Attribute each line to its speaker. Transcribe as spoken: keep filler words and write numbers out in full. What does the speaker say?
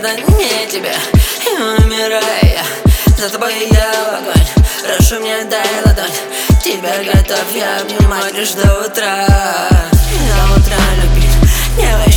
Speaker 1: когда не тебя, и умираю я. За тобой я в огонь, прошу мне дай ладонь. Тебя готов я обнимать лишь до утра. До утра любить, не